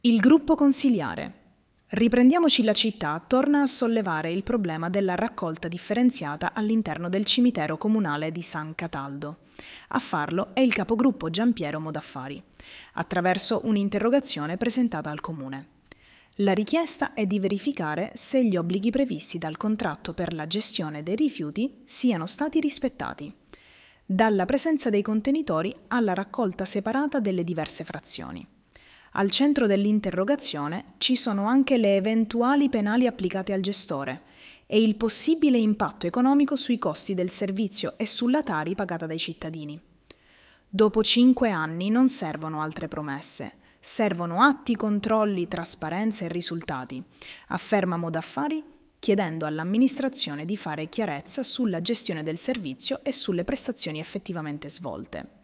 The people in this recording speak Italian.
Il gruppo consiliare. Riprendiamoci la città torna a sollevare il problema della raccolta differenziata all'interno del cimitero comunale di San Cataldo. A farlo è il capogruppo Giampiero Modaffari, attraverso un'interrogazione presentata al comune. La richiesta è di verificare se gli obblighi previsti dal contratto per la gestione dei rifiuti siano stati rispettati, dalla presenza dei contenitori alla raccolta separata delle diverse frazioni. Al centro dell'interrogazione ci sono anche le eventuali penali applicate al gestore e il possibile impatto economico sui costi del servizio e sulla Tari pagata dai cittadini. Dopo 5 anni non servono altre promesse, servono atti, controlli, trasparenza e risultati, afferma Modaffari, chiedendo all'amministrazione di fare chiarezza sulla gestione del servizio e sulle prestazioni effettivamente svolte.